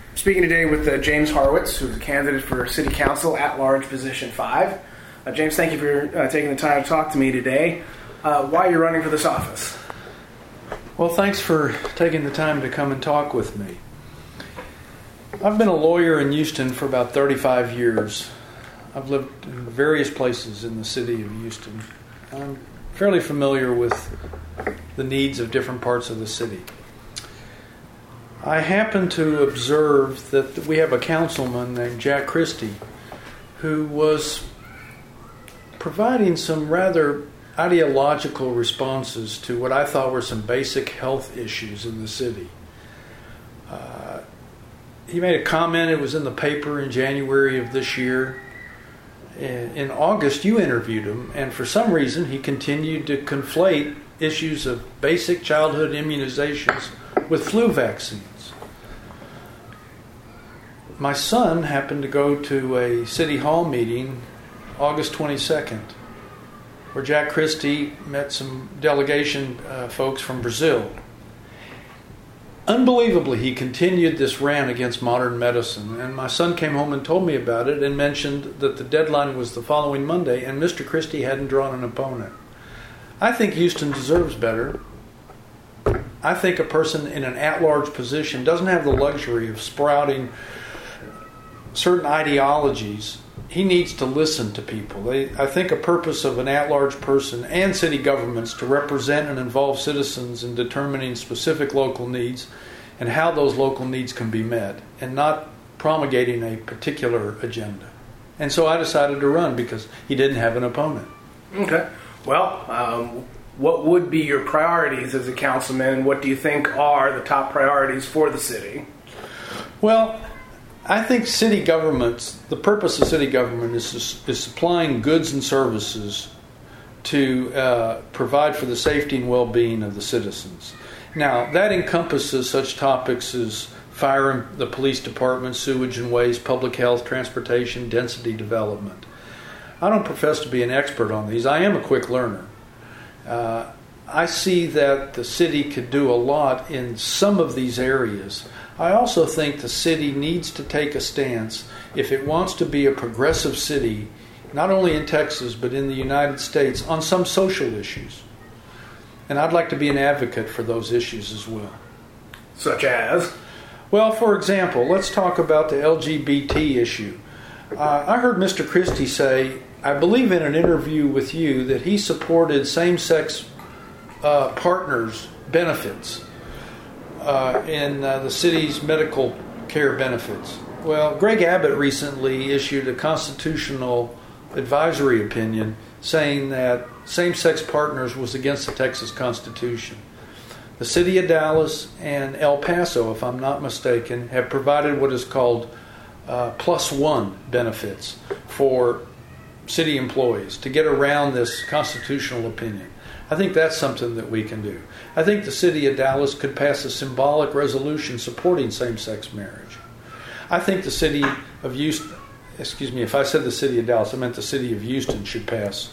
Speaking today with James Harwitz, who's a candidate for City Council at-large position 5. James, thank you for taking the time to talk to me today. Why are you running for this office? Well, thanks for taking the time to come and talk with me. I've been a lawyer in Houston for about 35 years. I've lived in various places in the city of Houston. I'm fairly familiar with the needs of different parts of the city. I happen to observe that we have a councilman named Jack Christie who was providing some rather ideological responses to what I thought were some basic health issues in the city. He made a comment, it was in the paper in January of this year. In August, you interviewed him, and for some reason he continued to conflate issues of basic childhood immunizations with flu vaccines. My son happened to go to a City Hall meeting August 22nd, where Jack Christie met some delegation folks from Brazil. Unbelievably, he continued this rant against modern medicine, and my son came home and told me about it and mentioned that the deadline was the following Monday, and Mr. Christie hadn't drawn an opponent. I think Houston deserves better. I think a person in an at-large position doesn't have the luxury of sprouting certain ideologies. He needs to listen to people. I think a purpose of an at-large person and city governments to represent and involve citizens in determining specific local needs and how those local needs can be met, and not promulgating a particular agenda. And so I decided to run because he didn't have an opponent. Okay. Well, what would be your priorities as a councilman, and what do you think are the top priorities for the city? Well, I think city governments, the purpose of city government is supplying goods and services to provide for the safety and well-being of the citizens. Now, that encompasses such topics as fire and the police department, sewage and waste, public health, transportation, density development. I don't profess to be an expert on these. I am a quick learner. I see that the city could do a lot in some of these areas. I also think the city needs to take a stance if it wants to be a progressive city, not only in Texas but in the United States, on some social issues. And I'd like to be an advocate for those issues as well. Such as? Well, for example, let's talk about the LGBT issue. I heard Mr. Christie say, I believe in an interview with you, that he supported same-sex partners' benefits in the city's medical care benefits. Well, Greg Abbott recently issued a constitutional advisory opinion saying that same-sex partners was against the Texas Constitution. The city of Dallas and El Paso, if I'm not mistaken, have provided what is called +1 benefits for city employees to get around this constitutional opinion. I think that's something that we can do. I think the city of Dallas could pass a symbolic resolution supporting same-sex marriage. I think the city of Houston, if I said the city of Dallas, I meant the city of Houston should pass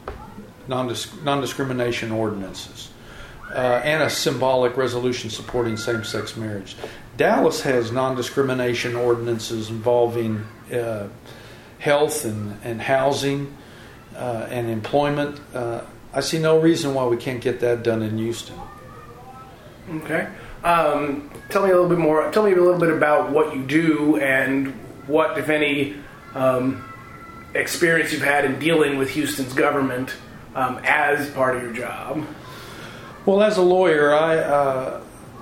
non-discrimination ordinances and a symbolic resolution supporting same-sex marriage. Dallas has non-discrimination ordinances involving health and housing and employment. I see no reason why we can't get that done in Houston. Okay. Tell me a little bit more. Tell me a little bit about what you do and what, if any, experience you've had in dealing with Houston's government as part of your job. Well, as a lawyer,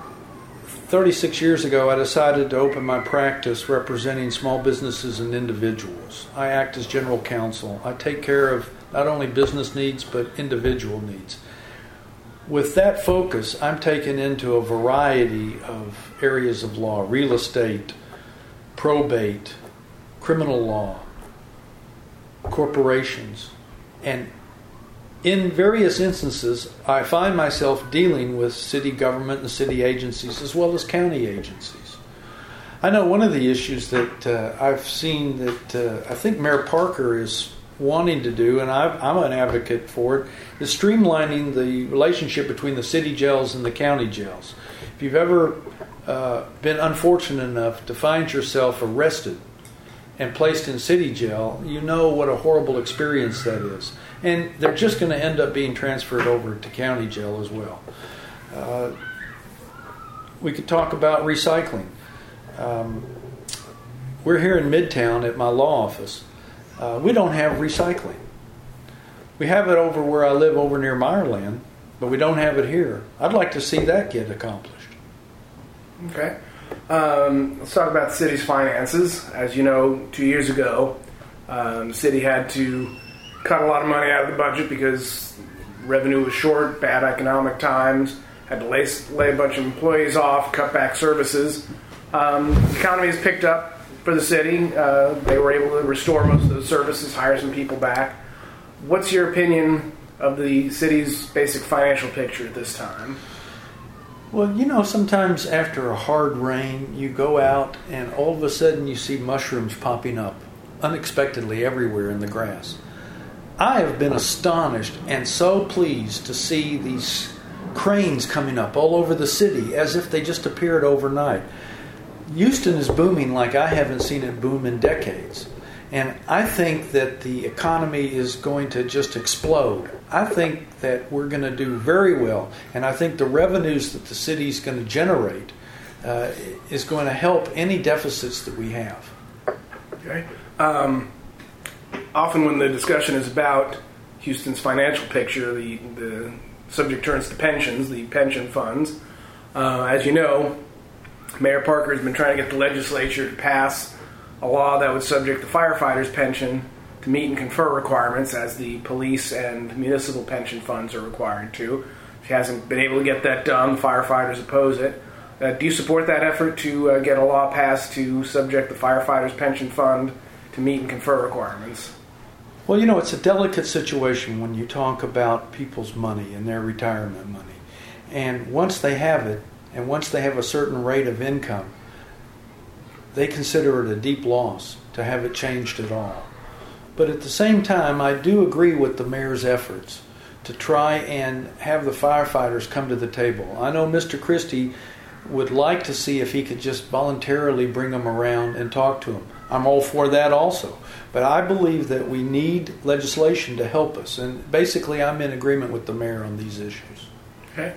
36 years ago, I decided to open my practice representing small businesses and individuals. I act as general counsel. I take care of not only business needs, but individual needs. With that focus, I'm taken into a variety of areas of law: real estate, probate, criminal law, corporations. And in various instances, I find myself dealing with city government and city agencies as well as county agencies. I know one of the issues that I've seen that I think Mayor Parker is wanting to do, and I'm an advocate for it, is streamlining the relationship between the city jails and the county jails. If you've ever been unfortunate enough to find yourself arrested and placed in city jail, you know what a horrible experience that is. And they're just going to end up being transferred over to county jail as well. We could talk about recycling. We're here in Midtown at my law office. We don't have recycling. We have it over where I live over near Meyerland, but we don't have it here. I'd like to see that get accomplished. Okay. Let's talk about the city's finances. As you know, 2 years ago, the city had to cut a lot of money out of the budget because revenue was short, bad economic times, had to lay a bunch of employees off, cut back services. The economy has picked up for the city. They were able to restore most of those services, hire some people back. What's your opinion of the city's basic financial picture at this time? Well, you know, sometimes after a hard rain, you go out and all of a sudden you see mushrooms popping up unexpectedly everywhere in the grass. I have been astonished and so pleased to see these cranes coming up all over the city as if they just appeared overnight. Houston is booming like I haven't seen it boom in decades. And I think that the economy is going to just explode. I think that we're going to do very well. And I think the revenues that the city is going to generate is going to help any deficits that we have. Okay. Often when the discussion is about Houston's financial picture, the subject turns to pensions, the pension funds. As you know, Mayor Parker has been trying to get the legislature to pass a law that would subject the firefighters' pension to meet and confer requirements as the police and municipal pension funds are required to. She hasn't been able to get that done. The firefighters oppose it. Do you support that effort to get a law passed to subject the firefighters' pension fund to meet and confer requirements? Well, you know, it's a delicate situation when you talk about people's money and their retirement money. And once they have it, and once they have a certain rate of income, they consider it a deep loss to have it changed at all. But at the same time, I do agree with the mayor's efforts to try and have the firefighters come to the table. I know Mr. Christie would like to see if he could just voluntarily bring them around and talk to them. I'm all for that also. But I believe that we need legislation to help us. And basically, I'm in agreement with the mayor on these issues. Okay.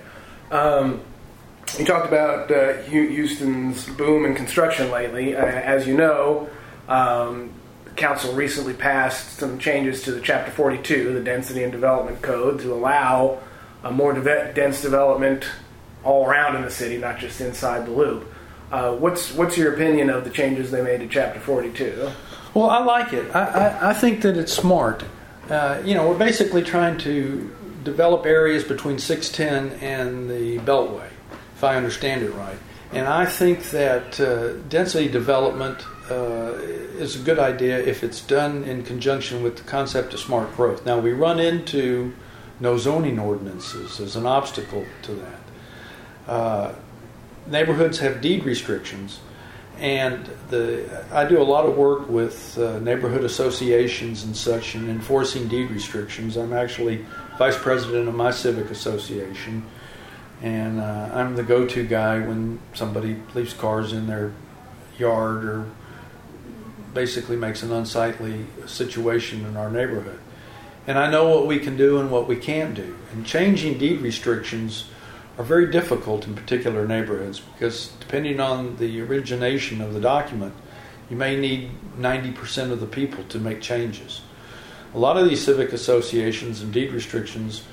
You talked about Houston's boom in construction lately. As you know, Council recently passed some changes to the Chapter 42, the Density and Development Code, to allow more dense development all around in the city, not just inside the loop. What's your opinion of the changes they made to Chapter 42? Well, I like it. I think that it's smart. We're basically trying to develop areas between 610 and the Beltway, if I understand it right. And I think that density development is a good idea if it's done in conjunction with the concept of smart growth. Now, we run into no zoning ordinances as an obstacle to that. Neighborhoods have deed restrictions, and I do a lot of work with neighborhood associations and such in enforcing deed restrictions. I'm actually vice president of my civic association, and I'm the go-to guy when somebody leaves cars in their yard or basically makes an unsightly situation in our neighborhood. And I know what we can do and what we can't do. And changing deed restrictions are very difficult in particular neighborhoods because depending on the origination of the document, you may need 90% of the people to make changes. A lot of these civic associations and deed restrictions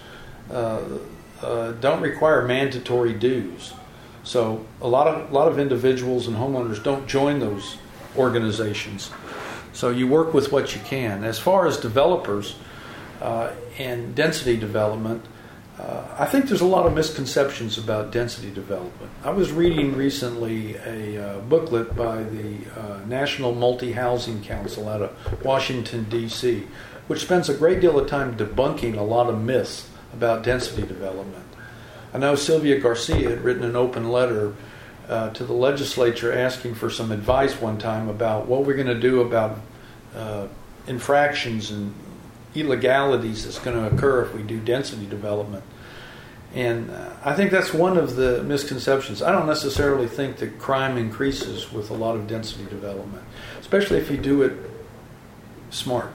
don't require mandatory dues. So a lot of individuals and homeowners don't join those organizations. So you work with what you can. As far as developers and density development, I think there's a lot of misconceptions about density development. I was reading recently a booklet by the National Multi-Housing Council out of Washington, D.C., which spends a great deal of time debunking a lot of myths about density development. I know Sylvia Garcia had written an open letter to the legislature asking for some advice one time about what we're going to do about infractions and illegalities that's going to occur if we do density development. And I think that's one of the misconceptions. I don't necessarily think that crime increases with a lot of density development, especially if you do it smart.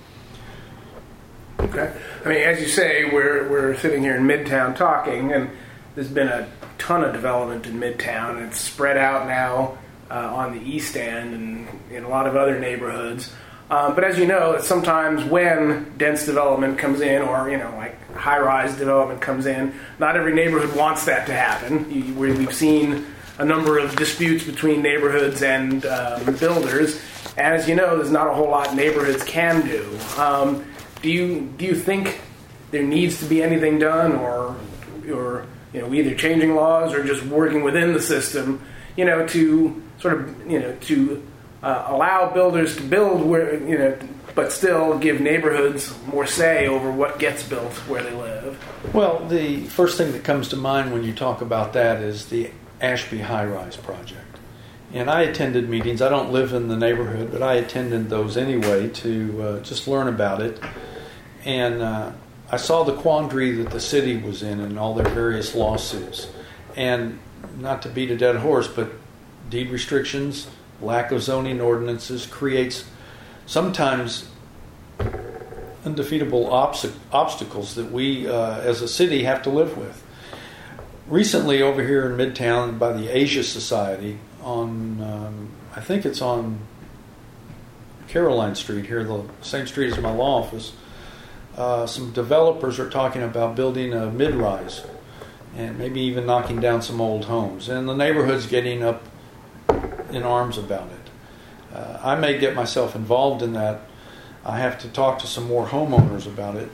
Okay. I mean, as you say, we're sitting here in Midtown talking, and there's been a ton of development in Midtown, and it's spread out now on the East End and in a lot of other neighborhoods. But as you know, sometimes when dense development comes in, or like high-rise development comes in, not every neighborhood wants that to happen. We've seen a number of disputes between neighborhoods and builders, and as you know, there's not a whole lot neighborhoods can do. Do you think there needs to be anything done, or either changing laws or just working within the system, to sort of to allow builders to build where but still give neighborhoods more say over what gets built where they live? Well, the first thing that comes to mind when you talk about that is the Ashby High-Rise project. And I attended meetings. I don't live in the neighborhood, but I attended those anyway to just learn about it. And I saw the quandary that the city was in all their various lawsuits. And not to beat a dead horse, but deed restrictions, lack of zoning ordinances creates sometimes undefeatable obstacles that we as a city have to live with. Recently over here in Midtown by the Asia Society on, I think it's on Caroline Street here, the same street as my law office, some developers are talking about building a mid-rise and maybe even knocking down some old homes. And the neighborhood's getting up in arms about it. I may get myself involved in that. I have to talk to some more homeowners about it.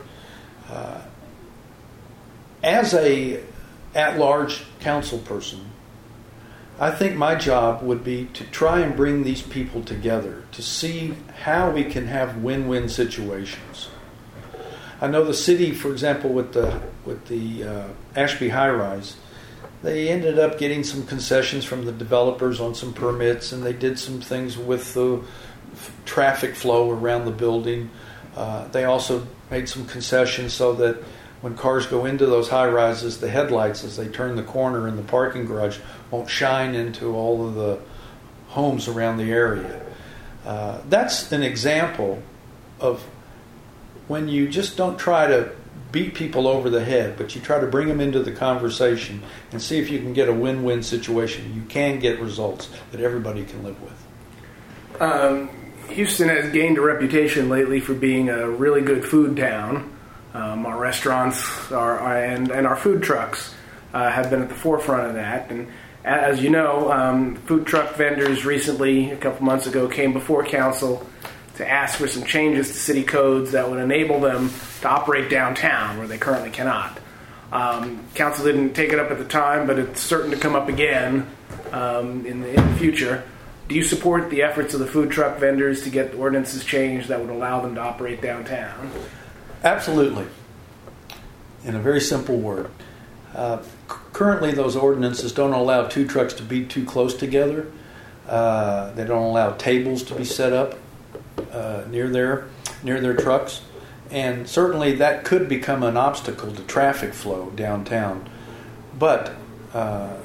As a at-large council person, I think my job would be to try and bring these people together to see how we can have win-win situations. I know the city, for example, with the Ashby High-Rise, they ended up getting some concessions from the developers on some permits, and they did some things with the traffic flow around the building. They also made some concessions so that when cars go into those high-rises, the headlights, as they turn the corner in the parking garage, won't shine into all of the homes around the area. That's an example of when you just don't try to beat people over the head, but you try to bring them into the conversation and see if you can get a win-win situation. You can get results that everybody can live with. Houston has gained a reputation lately for being a really good food town. Our restaurants and our food trucks have been at the forefront of that. And as you know, food truck vendors recently, a couple months ago, came before council to ask for some changes to city codes that would enable them to operate downtown where they currently cannot. Council didn't take it up at the time, but it's certain to come up again in the future. Do you support the efforts of the food truck vendors to get ordinances changed that would allow them to operate downtown? Absolutely. In a very simple word. Currently, those ordinances don't allow two trucks to be too close together. They don't allow tables to be set up near their trucks, and certainly that could become an obstacle to traffic flow downtown. But I'm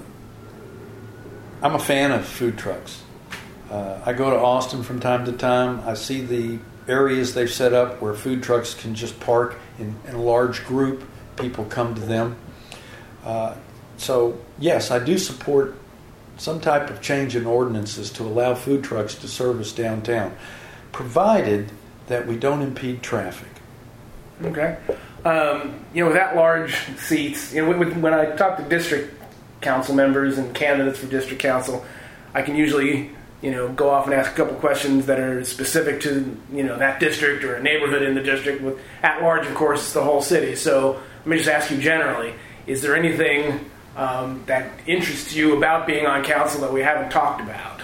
a fan of food trucks. I go to Austin from time to time. I see the areas they've set up where food trucks can just park in a large group. People come to them. So yes, I do support some type of change in ordinances to allow food trucks to service downtown, provided that we don't impede traffic. Okay. With that large seats, when I talk to district council members and candidates for district council, I can usually, go off and ask a couple questions that are specific to, that district or a neighborhood in the district. With at large, of course, it's the whole city. So let me just ask you generally, is there anything that interests you about being on council that we haven't talked about?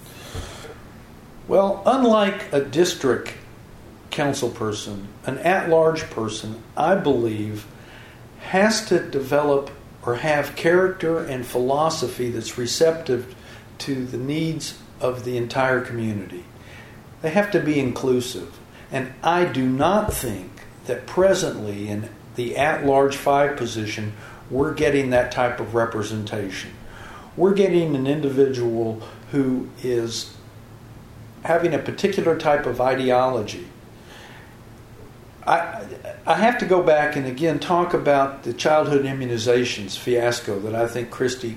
Well, unlike a district council person, an at-large person, I believe, has to develop or have character and philosophy that's receptive to the needs of the entire community. They have to be inclusive. And I do not think that presently in the at-large 5 position we're getting that type of representation. We're getting an individual who is having a particular type of ideology. I have to go back and again talk about the childhood immunizations fiasco that I think Christie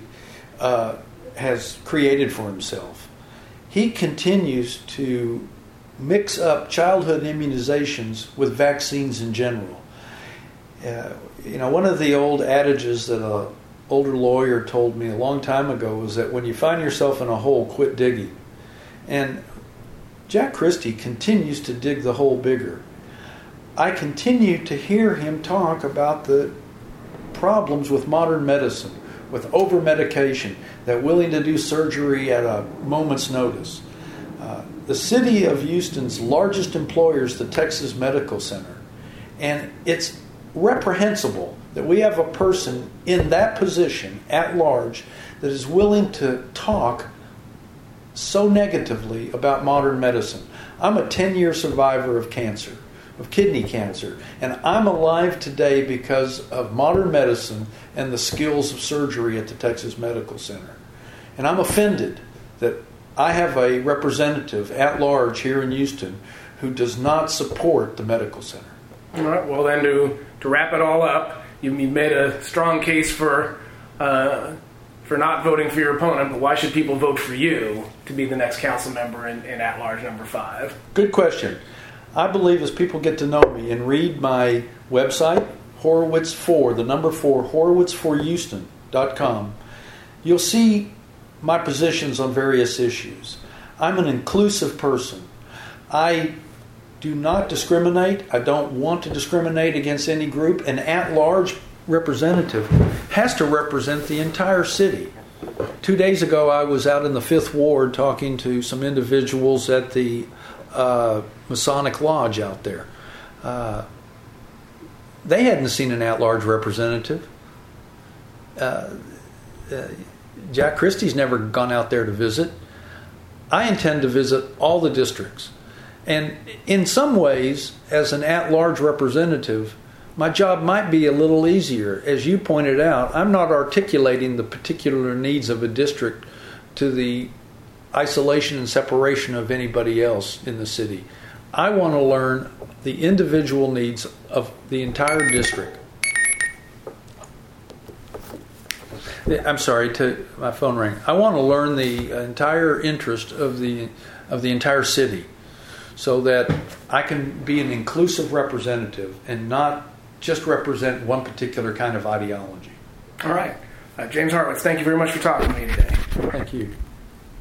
has created for himself. He continues to mix up childhood immunizations with vaccines in general. One of the old adages that an older lawyer told me a long time ago was that when you find yourself in a hole, quit digging. And Jack Christie continues to dig the hole bigger. I continue to hear him talk about the problems with modern medicine, with over-medication, that willing to do surgery at a moment's notice. The city of Houston's largest employer is the Texas Medical Center. And it's reprehensible that we have a person in that position at large that is willing to talk so negatively about modern medicine. I'm a 10-year survivor of cancer, of kidney cancer, and I'm alive today because of modern medicine and the skills of surgery at the Texas Medical Center. And I'm offended that I have a representative at large here in Houston who does not support the medical center. All right. Well, then to wrap it all up, you made a strong case for not voting for your opponent, but why should people vote for you to be the next council member in at-large number 5? Good question. I believe as people get to know me and read my website, Horowitz4, the number 4, Horowitz4Houston.com, you'll see my positions on various issues. I'm an inclusive person. I do not discriminate. I don't want to discriminate against any group. An at-large representative has to represent the entire city. 2 days ago, I was out in the 5th Ward talking to some individuals at the Masonic Lodge out there. They hadn't seen an at-large representative. Jack Christie's never gone out there to visit. I intend to visit all the districts. And in some ways, as an at-large representative, my job might be a little easier. As you pointed out, I'm not articulating the particular needs of a district to the isolation and separation of anybody else in the city. I want to learn the individual needs of the entire district. I'm sorry, my phone rang. I want to learn the entire interest of the entire city, so that I can be an inclusive representative and not just represent one particular kind of ideology. All right. James Horowitz, thank you very much for talking to me today. Thank you.